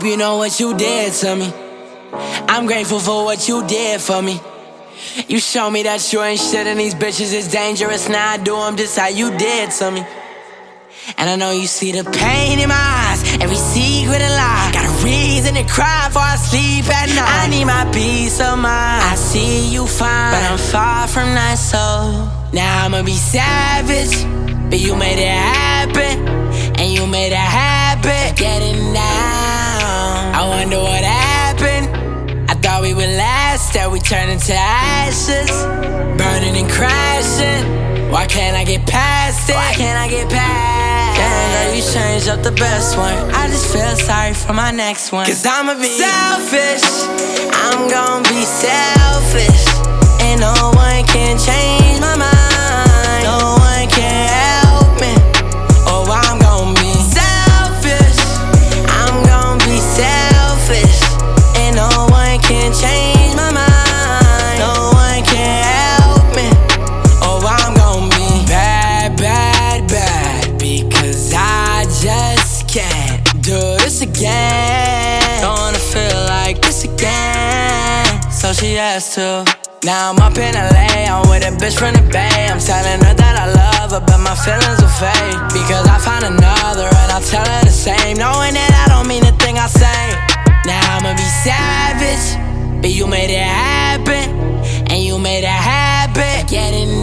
you know what you did to me. I'm grateful for what you did for me. You show me that you ain't shit and these bitches is dangerous. Now I do them just how you did to me. And I know you see the pain in my eyes, every secret and lie. Got a reason to cry before I sleep at night. I need my peace of mind. I see you fine, but I'm far from that, so now I'ma be savage. But you made it happen, and you made a habit getting down. I wonder what happened. I thought we would last, that we turned into ashes, burning and crashing. Why can't I get past it? Why can't I get past it? Damn, girl, you changed up the best one. I just feel sorry for my next one. Cause I'ma be selfish, I'm gon' be selfish, and no one can change my mind. No one can help me. Oh, I'm gon' be selfish, I'm gon' be selfish, and no one can change my mind. No one can help me. Oh, I'm gon' be bad, bad, bad, because I just can't do this again. Don't wanna feel like this again. So she has to. Now I'm up in LA, I'm with a bitch from the Bay. I'm telling her that I love her, but my feelings are fake, because I found another and I'll tell her the same, knowing that I don't mean a thing I say. Now I'ma be savage, but you made it happen, and you made a habit getting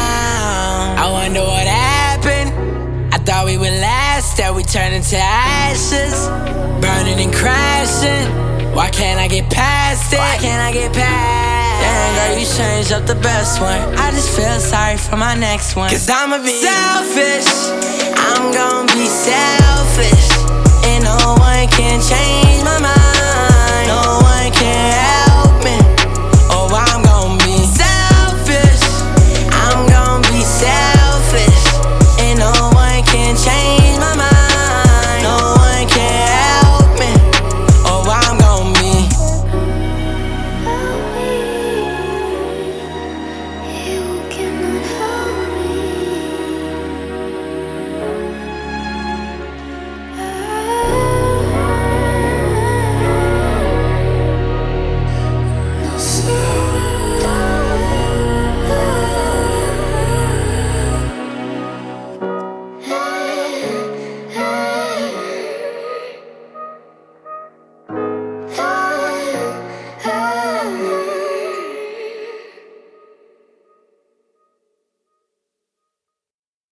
down. I wonder what happened. I thought we would last, that we turned into ashes, burning and crashing. Why can't I get past it? Why can't I get past it? Damn, girl, you changed up the best one. I just feel sorry for my next one. Cause I'ma be selfish, I'm gon' be selfish, and no one can change my mind.